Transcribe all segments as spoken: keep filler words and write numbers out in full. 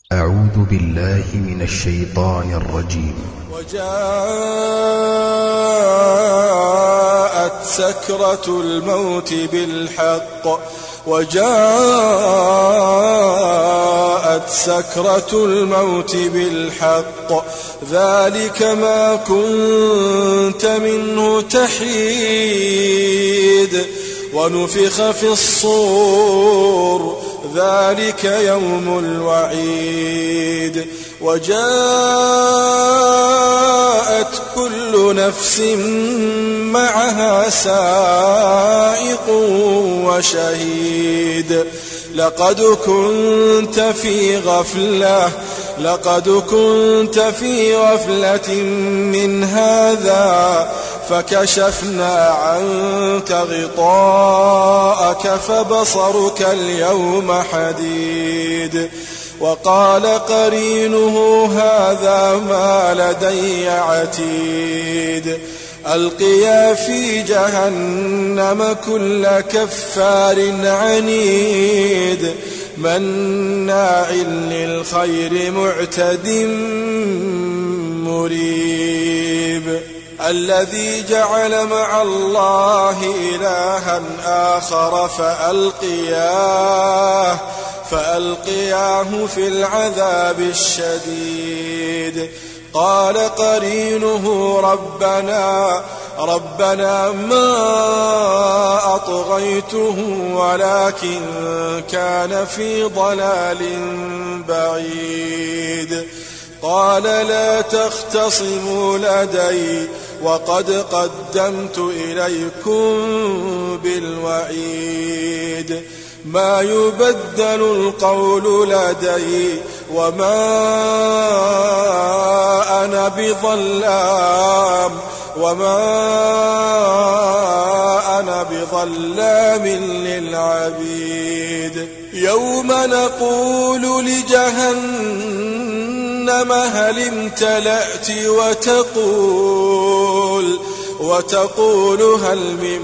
أعوذ بالله من الشيطان الرجيم. وجاءت سكرة الموت بالحق وجاءت سكرة الموت بالحق ذلك ما كنت منه تحيد ونفخ في الصور ذلك يوم الوعيد وجاءت كل نفس معها سائق وشهيد لقد كنت في غفلة لقد كنت في غفلة من هذا فكشفنا عنك غطاءك فبصرك اليوم حديد وقال قرينه هذا ما لدي عتيد ألقيا في جهنم كل كفار عنيد مناع للخير معتد مريب الذي جعل مع الله إلها آخر فألقياه فألقياه في العذاب الشديد قال قرينه ربنا ربنا ما أطغيته ولكن كان في ضلال بعيد قال لا تختصموا لدي وقد قدمت إليكم بالوعيد ما يبدل القول لدي وما أنا بظلام وما أنا بظلام للعبيد يوم نقول لجهنم هل امتلأت وتقول وتقول هل من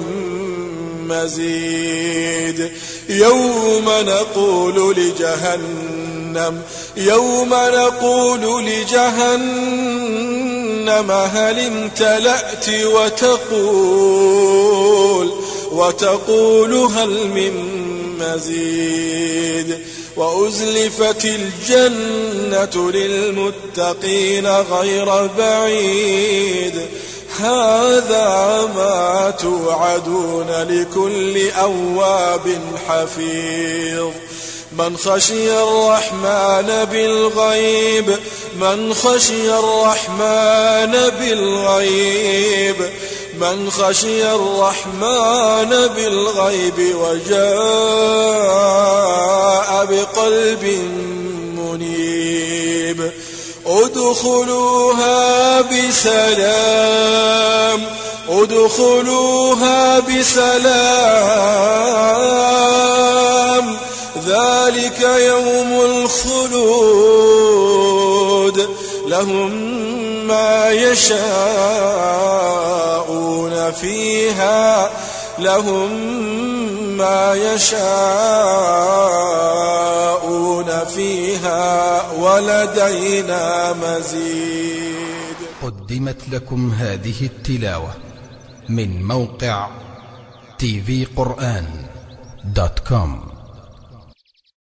مزيد يوم نقول لجهنم يوم نقول لجهنم هل امتلأت وتقول وتقول هل من مزيد وأزلفت الجنة للمتقين غير بعيد هذا ما توعدون لكل أواب حفيظ من خشي الرحمن بالغيب من خشي الرحمن بالغيب من خشي الرحمن بالغيب وجاء بقلب منيب ادخلوها بسلام ادخلوها بسلام ذلك يوم الخلود لهم ما يشاءون فيها لهم ما يشاءون فيها ولدينا مزيد. قدمت لكم هذه التلاوة من موقع تي في قرآن دوت كوم.